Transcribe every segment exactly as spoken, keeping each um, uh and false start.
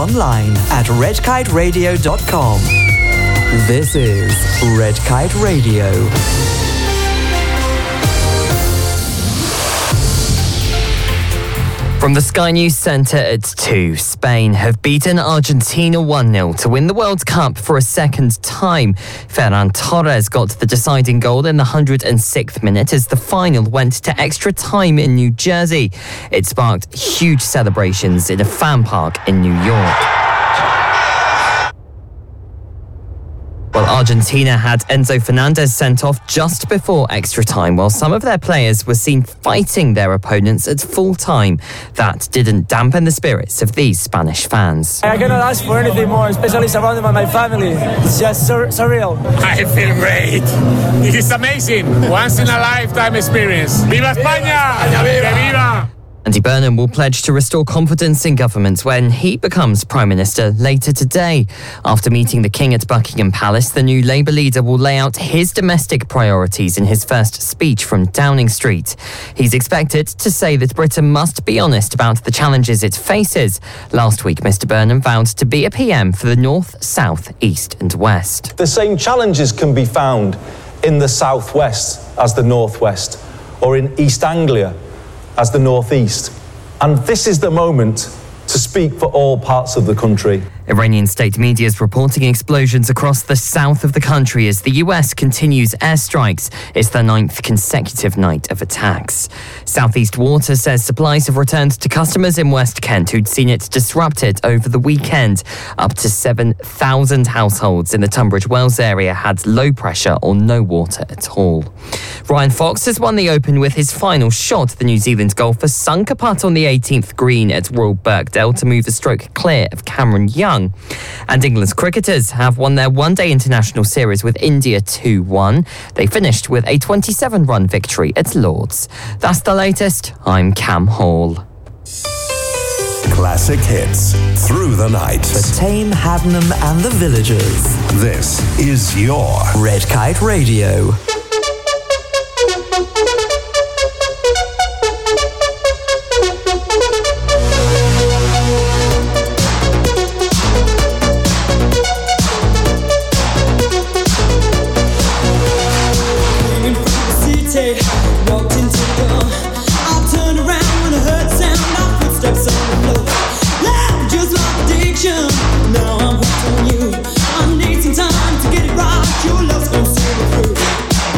online at red kite radio dot com. This is Red Kite Radio. From the Sky News Centre at two, Spain have beaten Argentina one nil to win the World Cup for a second time. Ferran Torres got the deciding goal in the one hundred sixth minute as the final went to extra time in New Jersey. It sparked huge celebrations in a fan park in New York. Well, Argentina had Enzo Fernandez sent off just before extra time, while some of their players were seen fighting their opponents at full time. That didn't dampen the spirits of these Spanish fans. I cannot ask for anything more, especially surrounded by my family. It's just sur- surreal. I feel great. It is amazing. Once in a lifetime experience. ¡Viva España! ¡Que viva! Andy Burnham will pledge to restore confidence in government when he becomes Prime Minister later today. After meeting the King at Buckingham Palace, the new Labour leader will lay out his domestic priorities in his first speech from Downing Street. He's expected to say that Britain must be honest about the challenges it faces. Last week, Mr Burnham vowed to be a P M for the North, South, East and West. The same challenges can be found in the South West as the North West, or in East Anglia as the Northeast. And this is the moment to speak for all parts of the country. Iranian state media is reporting explosions across the south of the country as the U S continues airstrikes. It's the ninth consecutive night of attacks. Southeast Water says supplies have returned to customers in West Kent who'd seen it disrupted over the weekend. Up to seven thousand households in the Tunbridge Wells area had low pressure or no water at all. Ryan Fox has won the Open with his final shot. The New Zealand golfer sunk a putt on the eighteenth green at Royal Birkdale to move a stroke clear of Cameron Young. And England's cricketers have won their one-day international series with India two one. They finished with a twenty-seven run victory at Lord's. That's the latest. I'm Cam Hall. Classic hits through the night. For Tame, Haddenham and the Villagers. This is your Red Kite Radio. Walked into the door. I turned around when I heard the sound of footsteps on the floor. Loud, just like addiction. Now I'm hooked on you. I need some time to get it right. Your love's gonna see me through.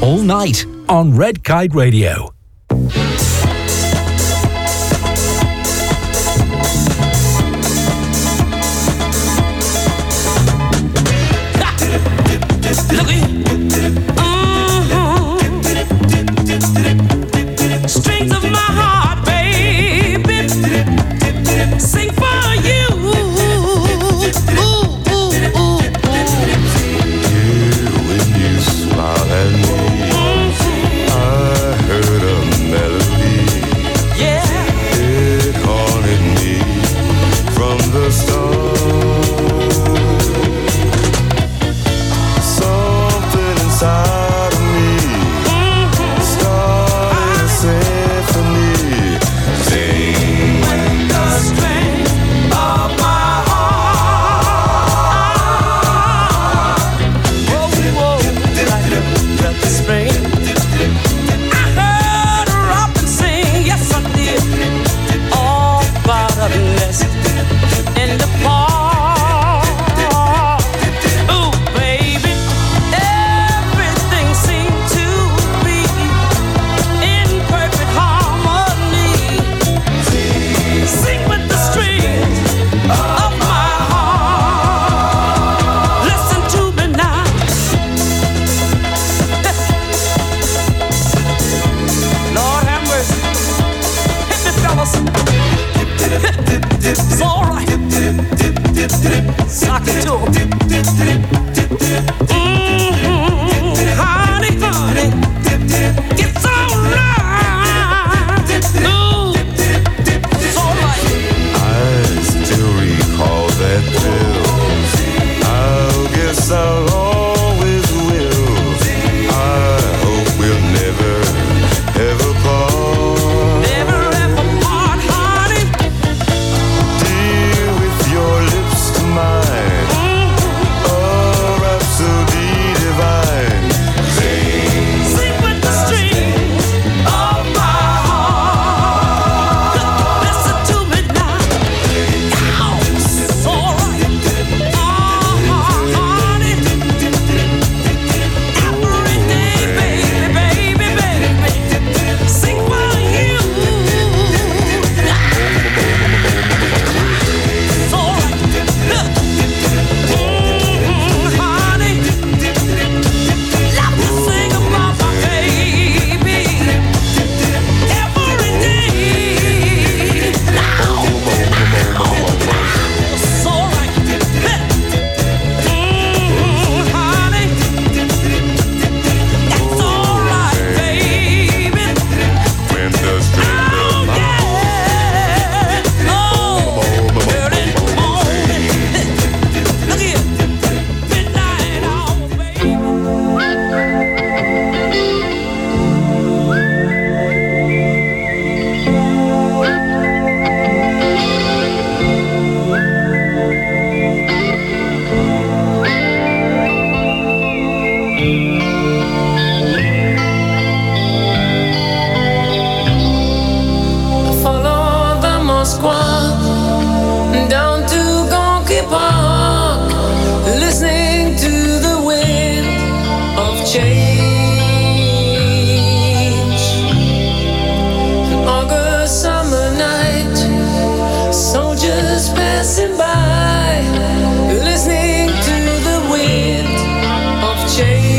all night on Red Kite Radio. Look at mm-hmm. Strings of my heart, baby, sing for you. Ooh, ooh, ooh, ooh. Yeah, when you smile at me, mm-hmm. I heard a melody. Yeah, it haunted me from the start. Inside of me, mm-hmm. Start a symphony. Sing with the strength of my heart. Whoa, whoa, like a breath of spring. I heard her up and sing, yes I did, all about a nest in the park. It's alright. Sock it to him. Mm-hmm. Honey, honey. It's alright. Ooh, it's alright. I still recall that bill. I guess I'll always will. I hope we'll never, ever part. Never ever part, honey. Dear, with your lips to mine, mm-hmm. A rhapsody divine. Sing, sing with the strings of my heart. Listen to me now. Ow, it's alright. Uh-huh, honey. Every day, baby, baby, baby, sing for you. It's alright. Mm, honey. Love to sing about my baby every day. Now, it's alright. Mm, honey. It's alright, baby. when the string Oh, yeah. Oh, early in the morning. Look here. Midnight hour, baby. Follow the Moskva down to Gonky Park, listening to the wind of change. An August summer night, soldiers passing by, listening to the wind of change.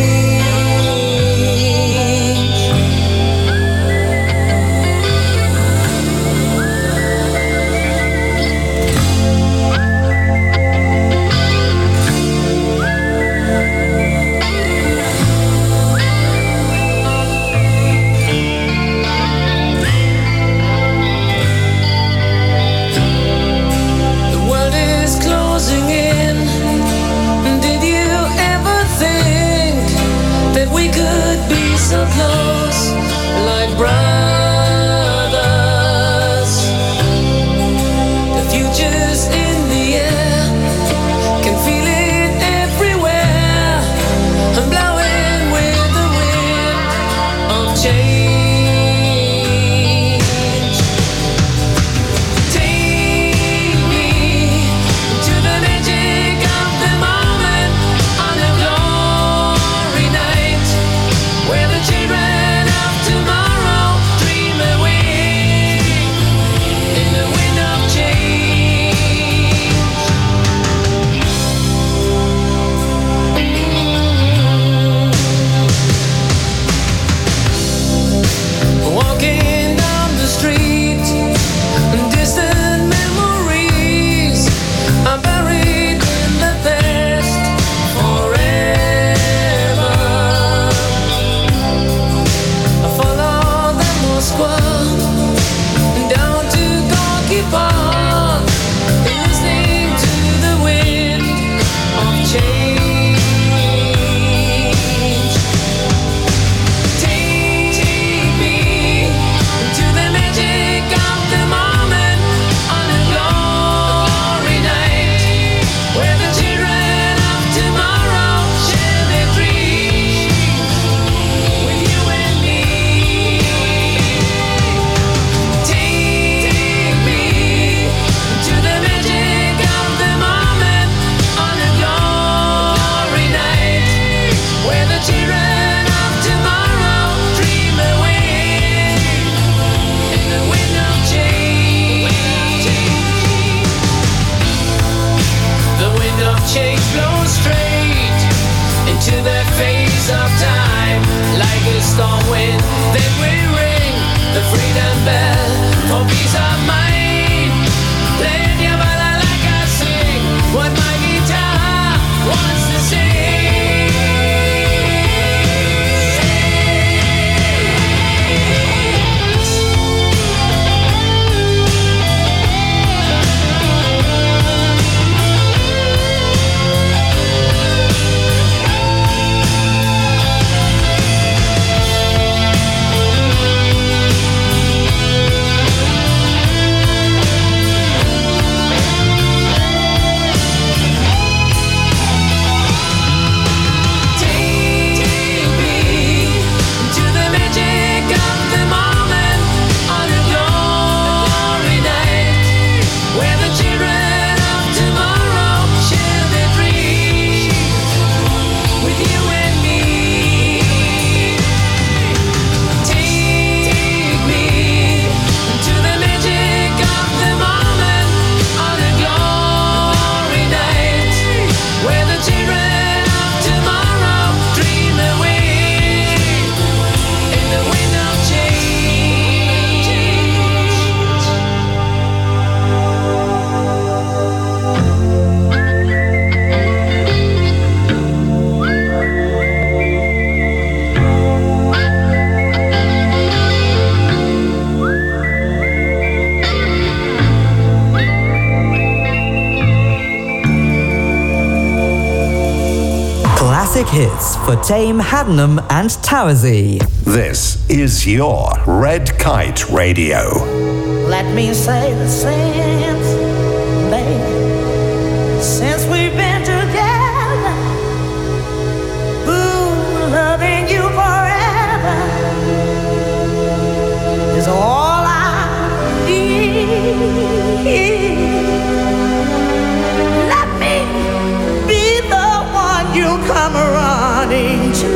The world is classic hits for Tame, Haddenham and Towersey. This is your Red Kite Radio. Let me say the since, baby, since we've been together, ooh, loving you forever is all I need. Let me be the one you come running to.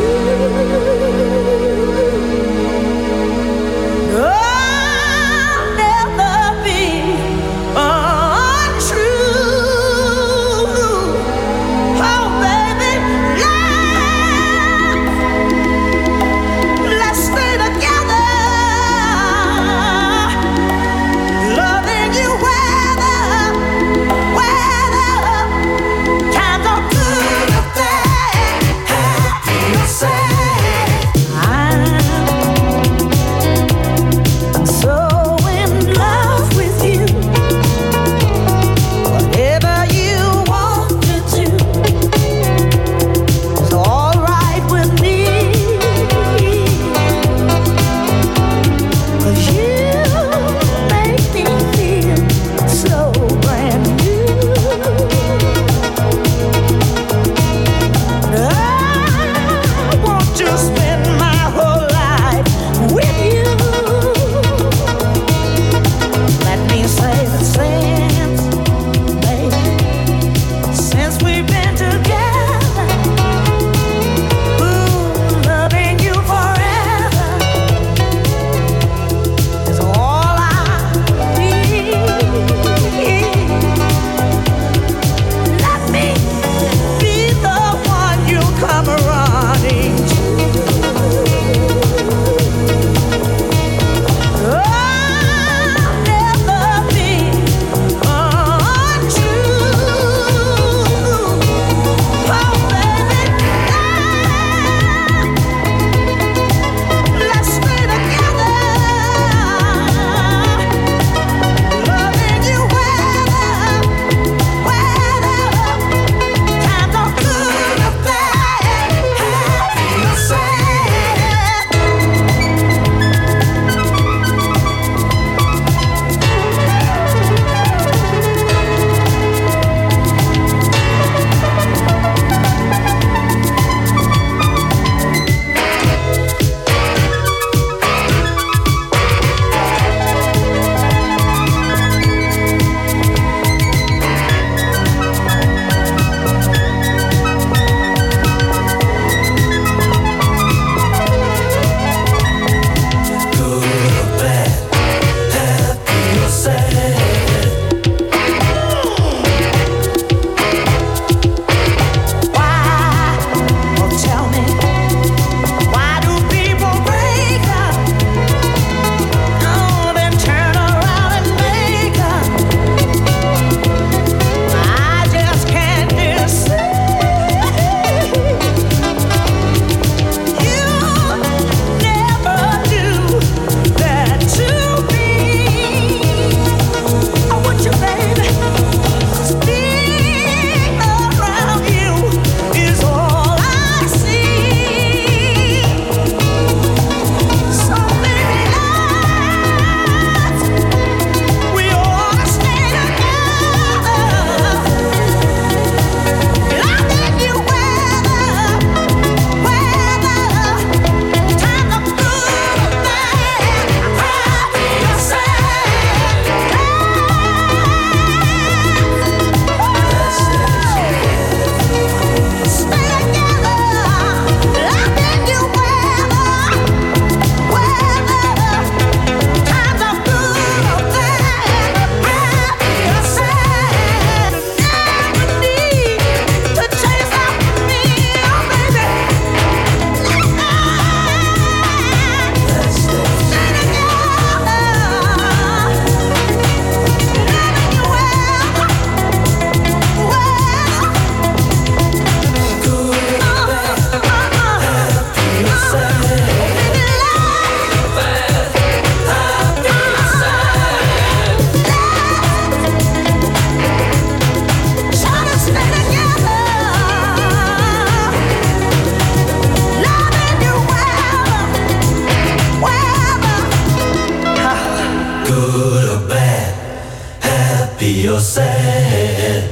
happy or sad.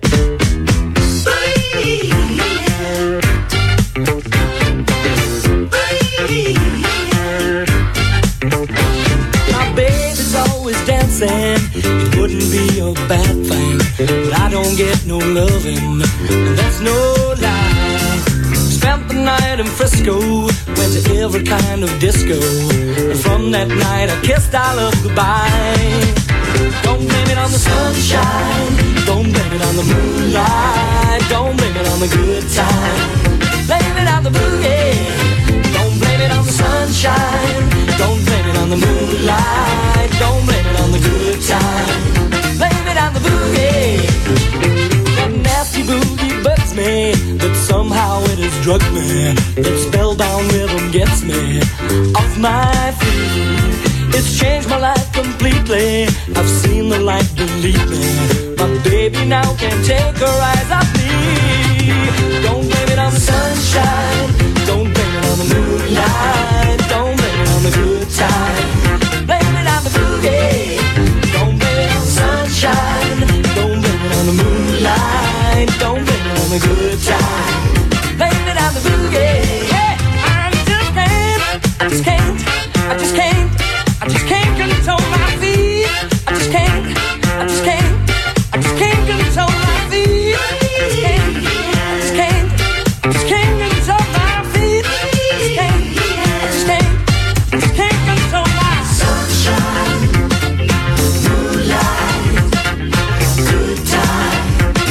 My baby's always dancing. It wouldn't be a bad thing, but I don't get no loving, and that's no lie. Spent the night in Frisco, went to every kind of disco, and from that night I kissed our love goodbye. Don't blame it on the sunshine, don't blame it on the moonlight, don't blame it on the good time, blame it on the boogie. Don't blame it on the sunshine, don't blame it on the moonlight, don't blame it on the good time, blame it on the boogie. That nasty boogie bugs me, but somehow it has drugged me. That spellbound rhythm gets me off my feet. It's changed my life completely. I've seen the light delete me. My baby now can't take her eyes off me. Don't blame it on the sunshine, don't blame it on the moonlight, don't blame it on the good time, blame it on the boogie. Don't blame it on the sunshine, don't blame it on the moonlight, don't blame it on the good time, blame it on the boogie. Hey, I just can't, I just can't, I just can't, I just can't control my feet. I just can't, I just can't, I just can't control my feet. I just can't, I just can't, I just can't control my feet. I just can't, I just can't, I just can't control my sunshine, moonlight, good time,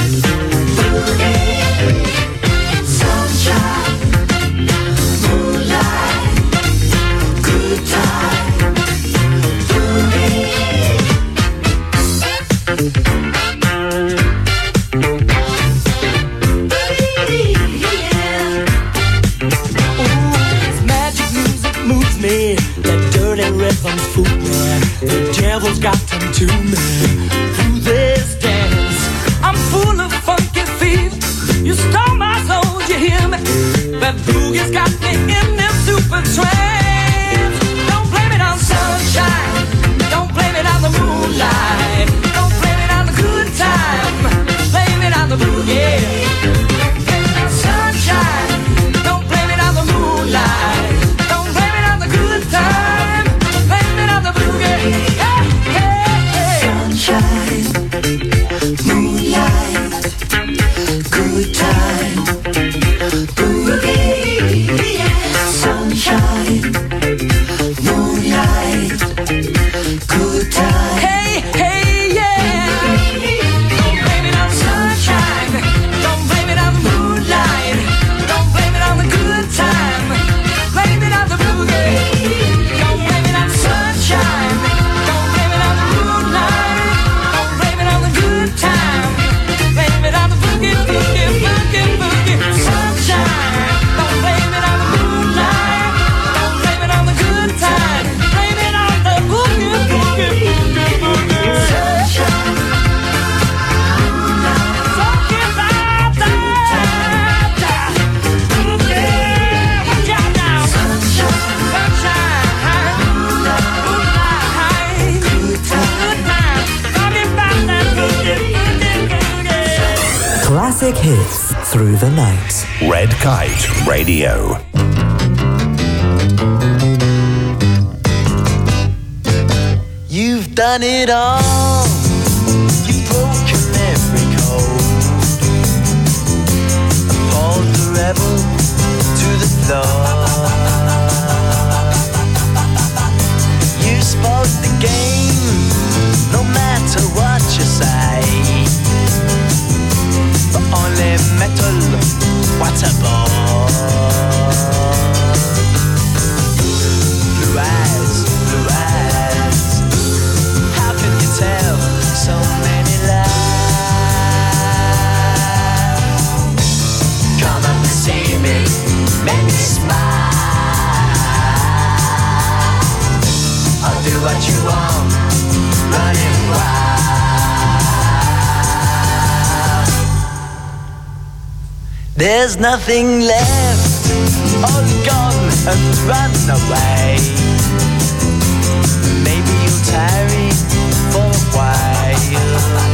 boogie, sunshine, moonlight, good time. Rhythms fool me. The devil's got them to me. Through this dance, I'm full of funky feet. You stole my soul, you hear me? That boogie's got me in them super trance. Don't blame it on sunshine, don't blame it on the moonlight, don't blame it on the good time, blame it on the boogie. Don't blame it on sunshine, don't blame it on the moonlight, don't blame it on the good time, blame it on the boogie. Hey, hey, hey. Sunshine, moonlight, good time, boogie. Sunshine, moonlight, good time. Hey, hey, yeah. Don't blame it on the sunshine, don't blame it on the moonlight, don't blame it on the good time, blame it on the boogie. Don't blame it on the sunshine, don't blame it on the moonlight, don't blame it on the good time, blame it on the boogie, boogie, boogie, boogie. Sunshine, don't blame it on the moonlight, don't blame it on the good time, blame it on the boogie, boogie, boogie, boogie. Sunshine, talking about that boogie. Watch out now. Sunshine, sunshine, moonlight, good time, talking about that boogie, boogie, boogie. Classic hits through the night. Red Kite Radio. You've done it all. You've broken every code. Appalled the rebel to the floor. You spoke the game, no matter what you say. But only metal, what a bore. Blue eyes, blue eyes. How can you tell so many lies? Come up and see me, make me smile. I'll do what you want, running wild. There's nothing left, all gone and run away. Maybe you'll tarry for a while.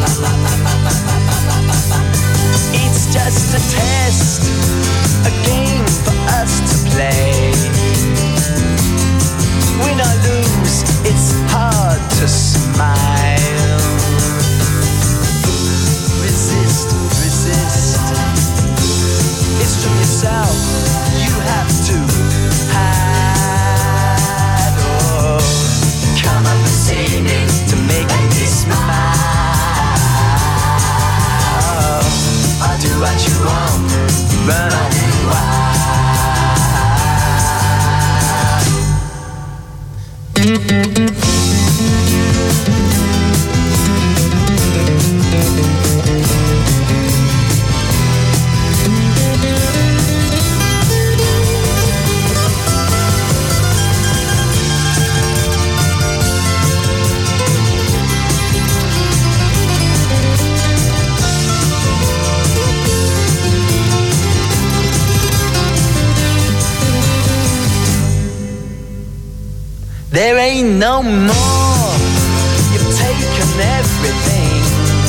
ain't no more. You've taken everything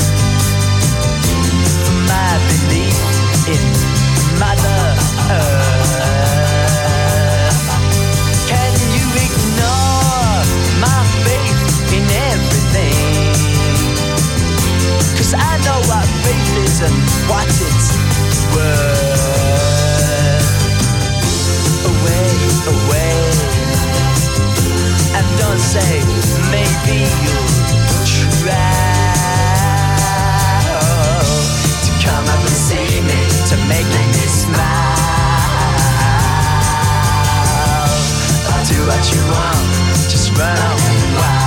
from my belief in Mother Earth. Can you ignore my faith in everything? 'Cause I know what faith is and what it's worth. Away, away, and don't say maybe you'll try to come up and see me, to make me smile. I'll do what you want, just run on wild.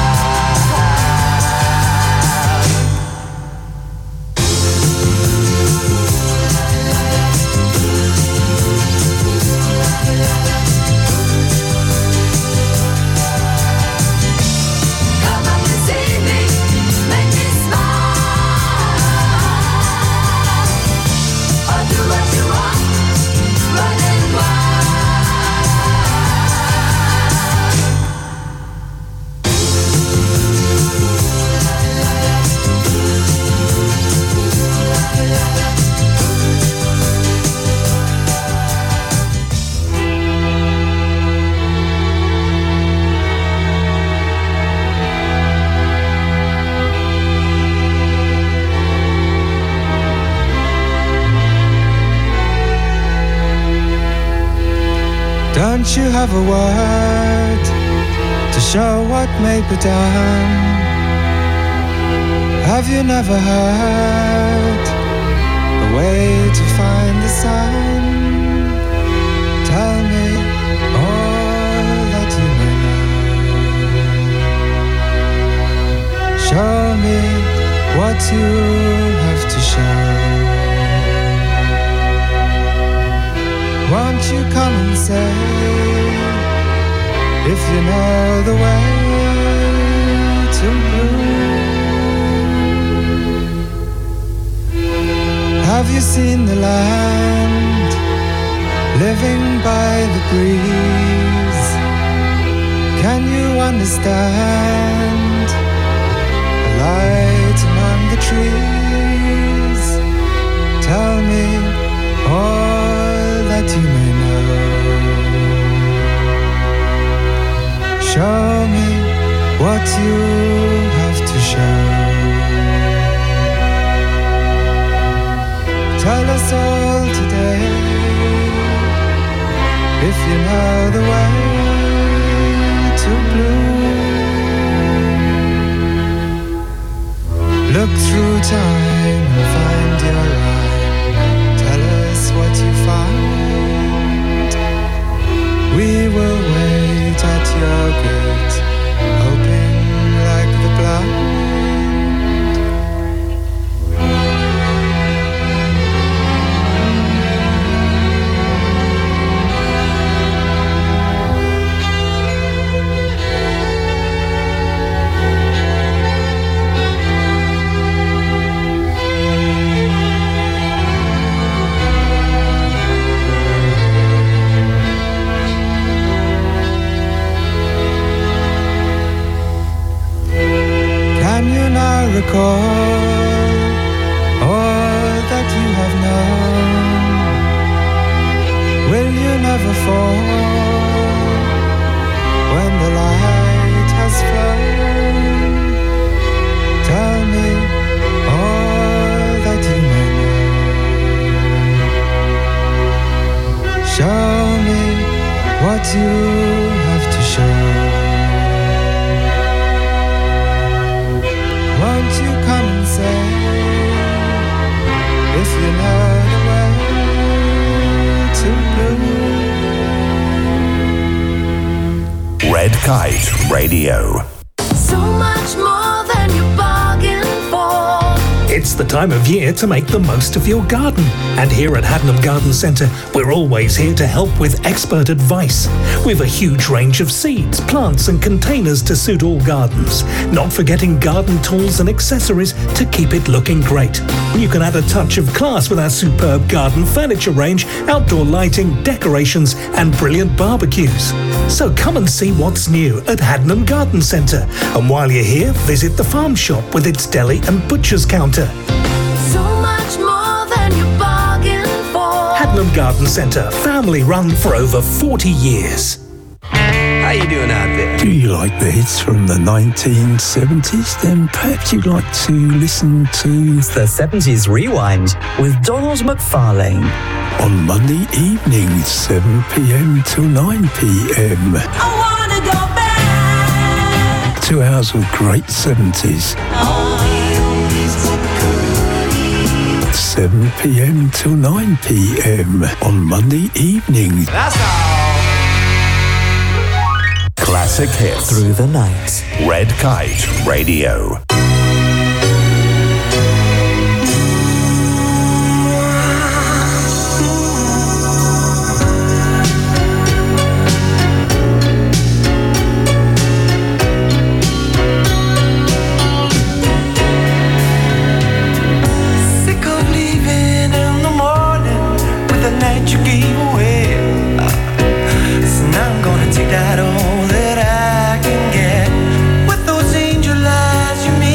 Don't you have a word to show what may be done? Have you never heard a way to find the sun? Tell me all that you may know. Show me what you have to show. Won't you come and say if you know the way to blue? Have you seen the land living by the breeze? Can you understand a light among the trees? Tell me all that you may know. Show me what you have to show. Tell us all today if you know the way to blue. Look through time and find your eye. Tell us what you find. We will wait at your gate, hoping like the blind. Recall all that you have known. Will you never fall when the light has flown? Tell me all that you may know. Show me what you have to show. Won't you come and say if you know the way to blue? Red Kite Radio. So much more than you bargained for. It's the time of year to make the most of your garden. And here at Hadnam Garden Centre, we're always here to help with expert advice. We've a huge range of seeds, plants and containers to suit all gardens, not forgetting garden tools and accessories to keep it looking great. You can add a touch of class with our superb garden furniture range, outdoor lighting, decorations and brilliant barbecues. So come and see what's new at Hadnam Garden Centre. And while you're here, visit the farm shop with its deli and butcher's counter. So much more than you bargained for. Hadnam Garden Centre, family run for over forty years. How you doing out there? Do you like the hits from the nineteen seventies? Then perhaps you'd like to listen to The seventies Rewind with Donald McFarlane. On Monday evenings, seven p.m. till nine p.m. I wanna go back. Two hours of great seventies. seven p.m. till nine p.m. on Monday evenings. That's all. Classic hits Through the night. Red Kite Radio. Sick of leaving in the morning with the night you gave away. So now I'm gonna take that all that I can get with those angel eyes you made.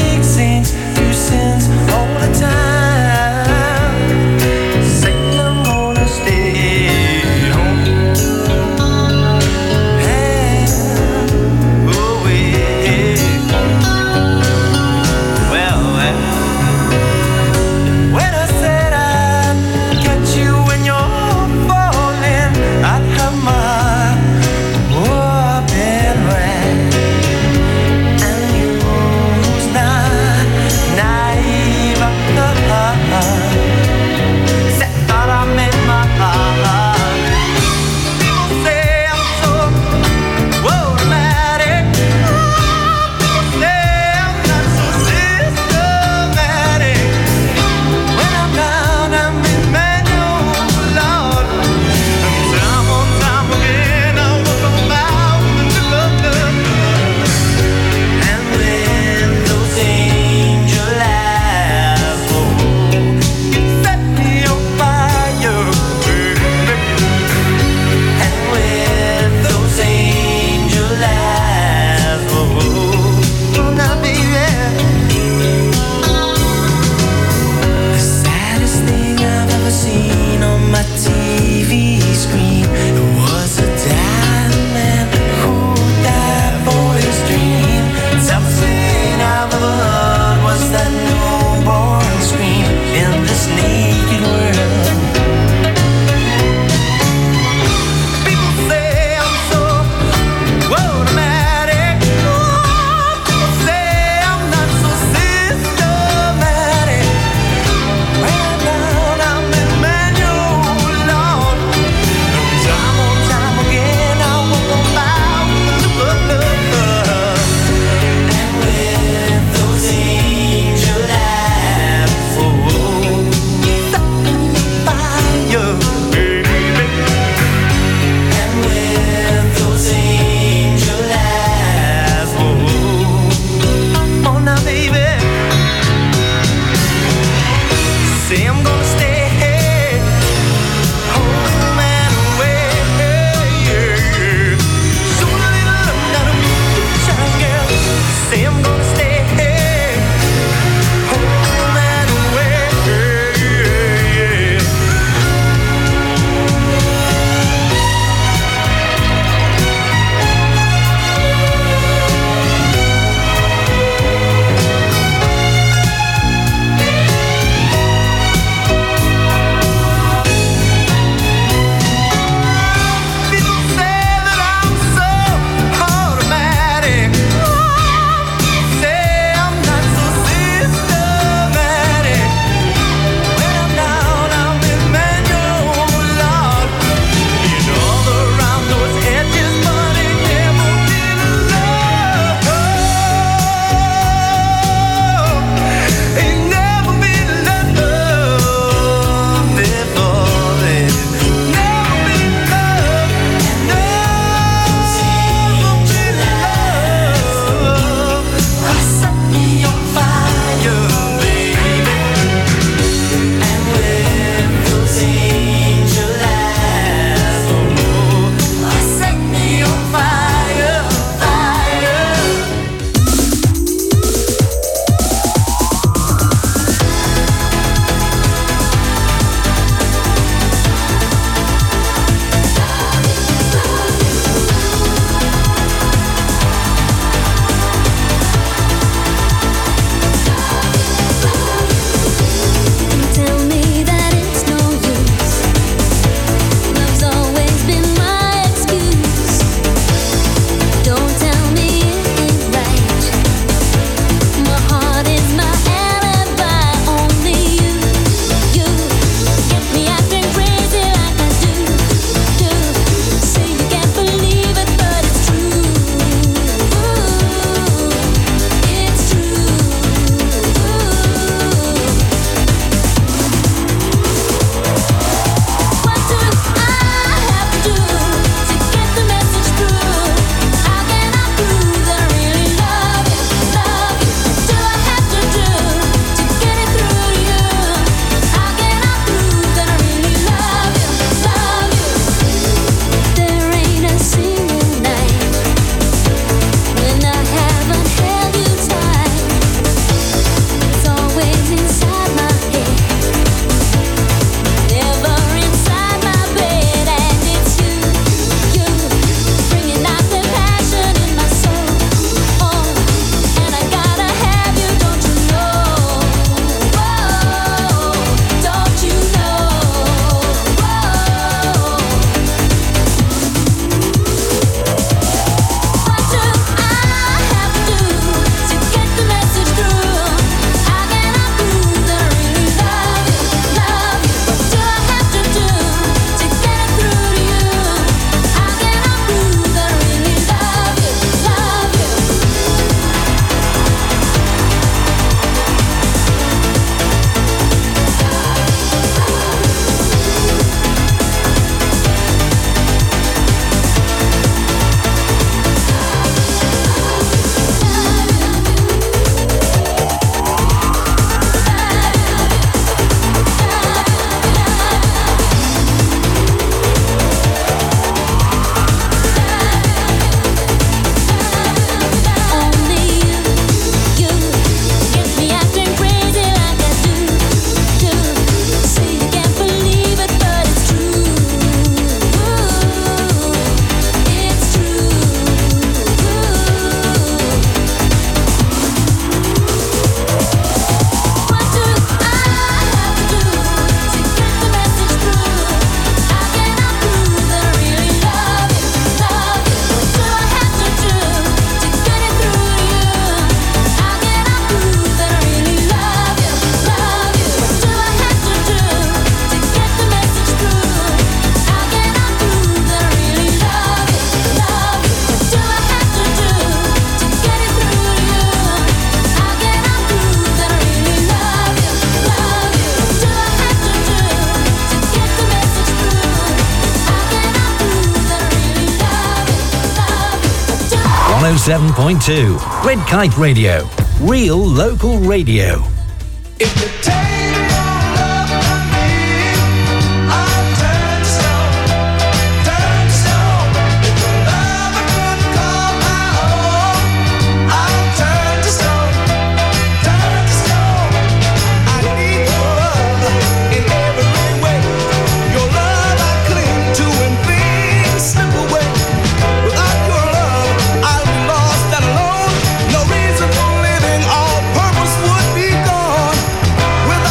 seven point two. Red Kite Radio. Real local radio. If you take your love from me, I'll turn to stone, turn to stone. If your love couldn't call my own, I'll turn to stone, turn to stone. I need your love in every way. Your love I cling to and things slip away. Without your love, I'll be lost and alone. No reason for living, all purpose would be gone. With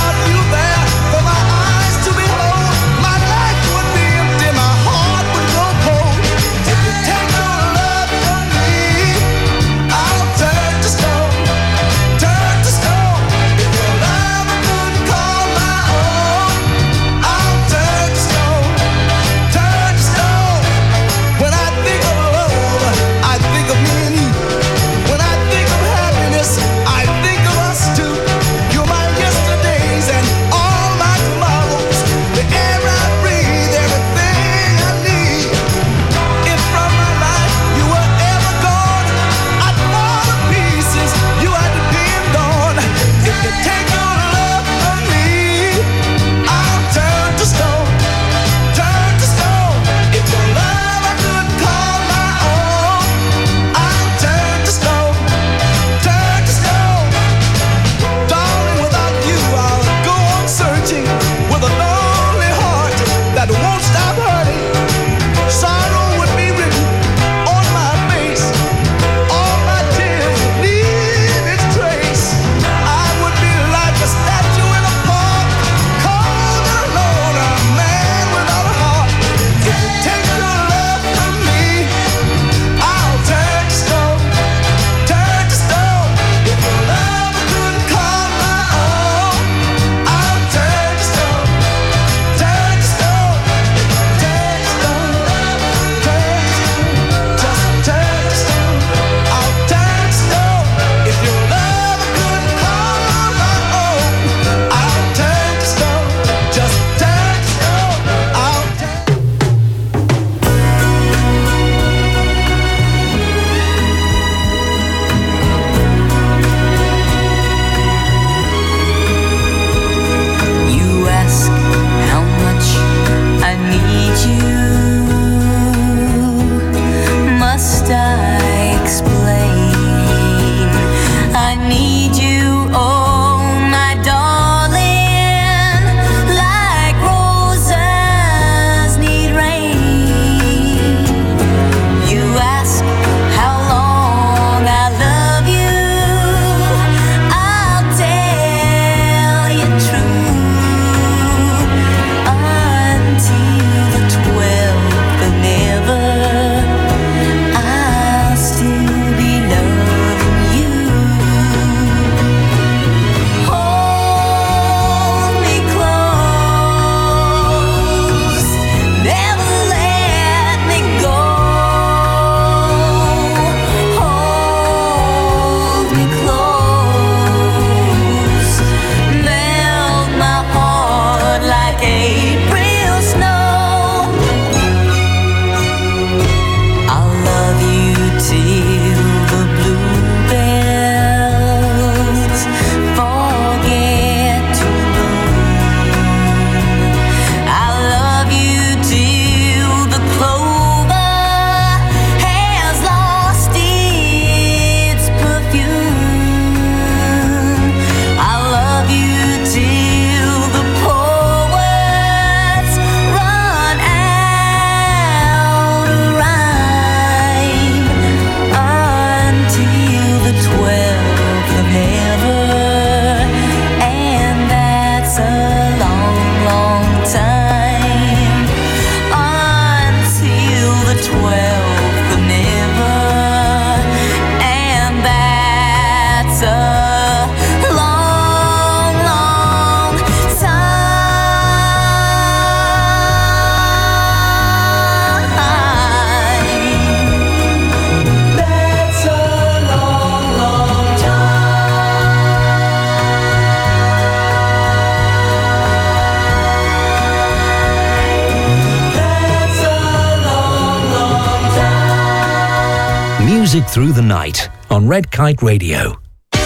music through the night on Red Kite Radio.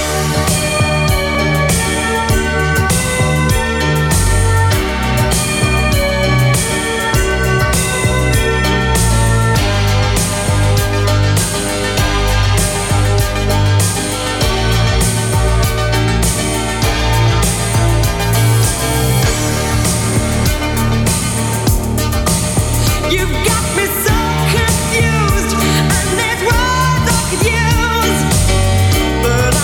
You've got me so confused, and there's words I could use, but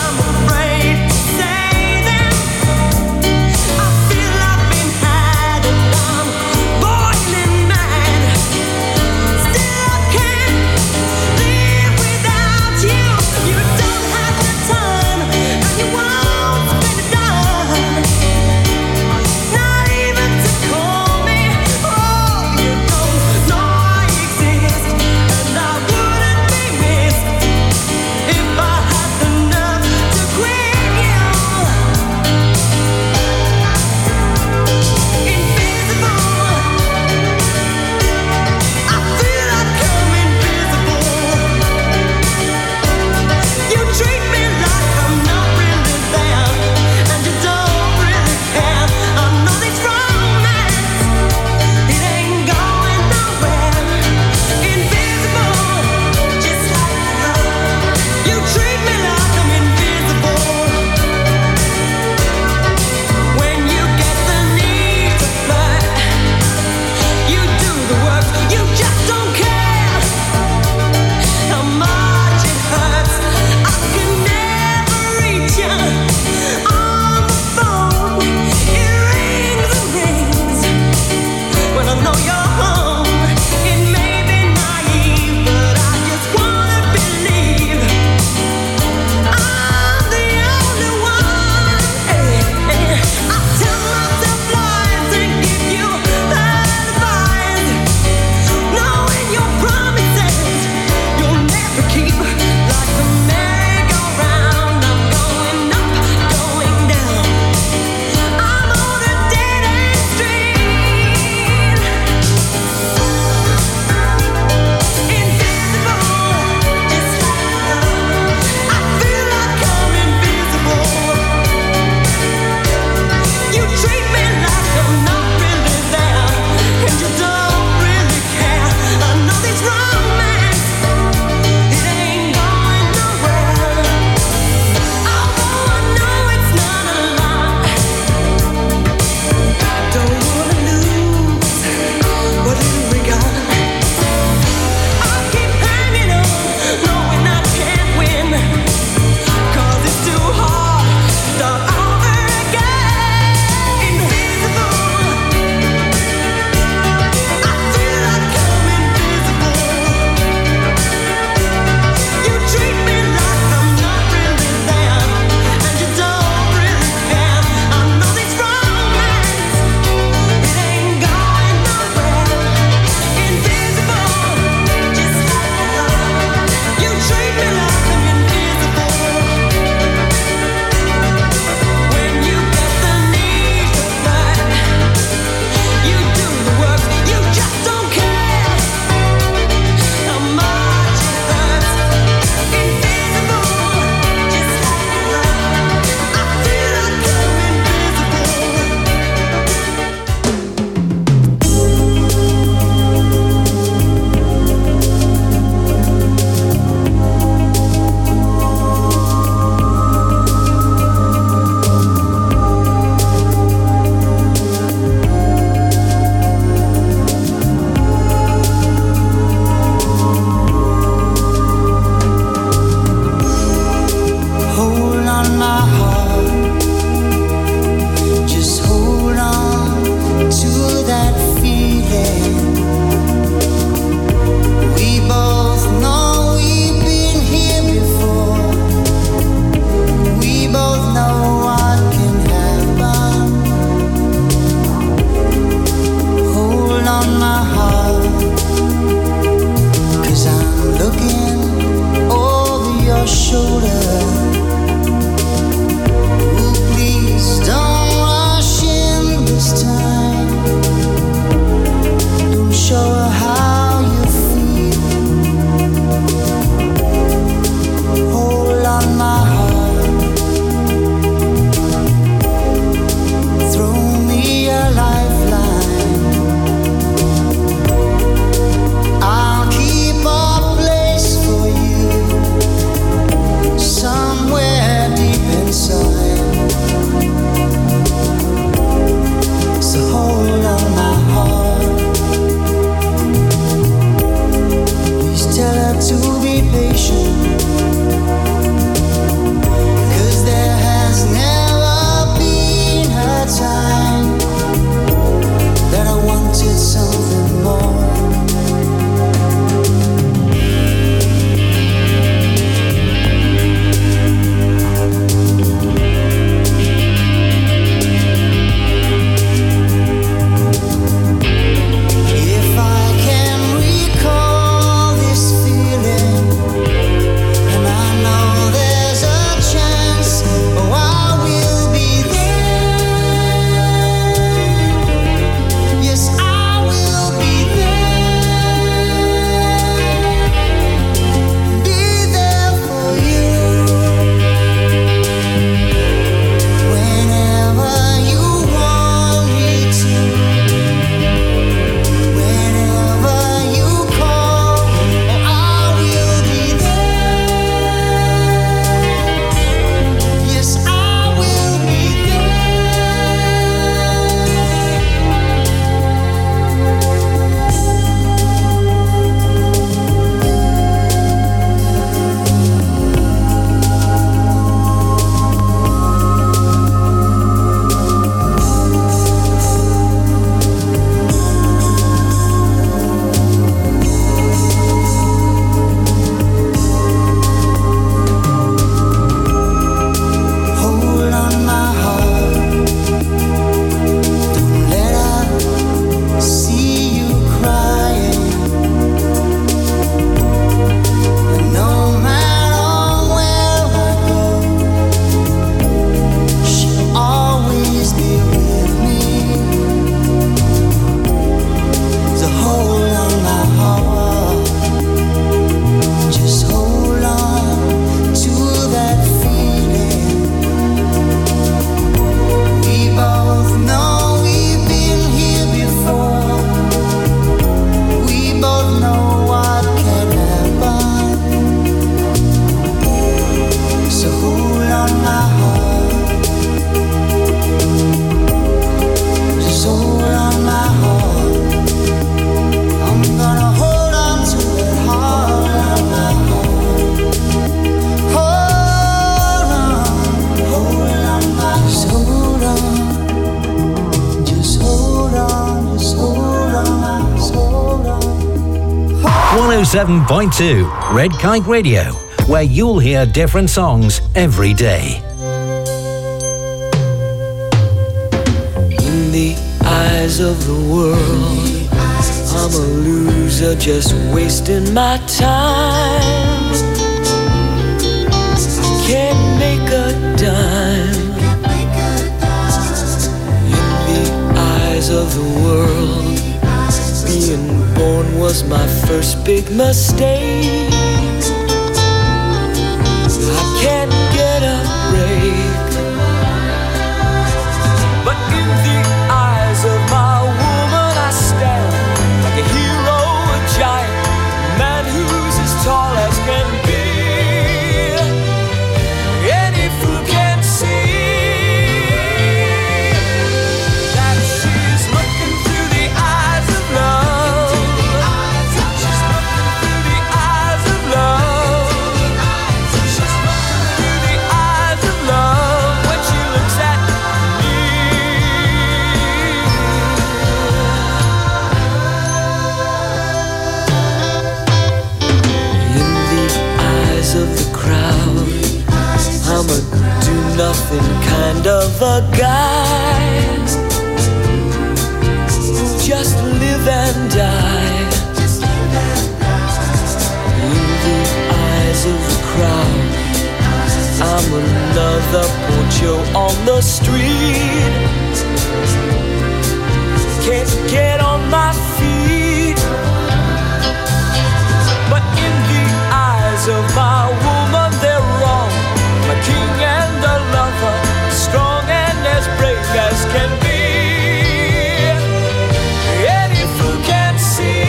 seven point two Red Kite Radio, where you'll hear different songs every day. In the eyes of the world, I'm a loser just wasting my time. I can't make a dime. In the eyes of the world, being born was my first big mistake. I can't get a break. But in the eyes of my woman I stand like a hero, a giant, a man who's as tall as can be. Any fool can see that she's looking through the eyes of love. She's looking through the eyes of love. She's looking through the eyes of love when she looks at me. In the eyes of the crowd, I'm a do-nothing kind of a guy who just live and die. In the eyes of the crowd, I'm another poncho on the street. Can't get on my feet. But in the eyes of my woman, they're wrong. My king and a lover, strong and as brave as can be. Any fool can see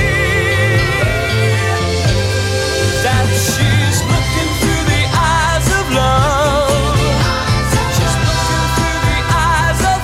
that she's looking through the eyes of love. She's looking through the eyes of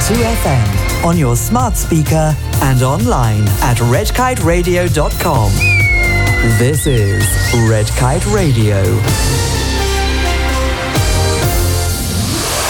two F M on your smart speaker and online at red kite radio dot com. This is Red Kite Radio.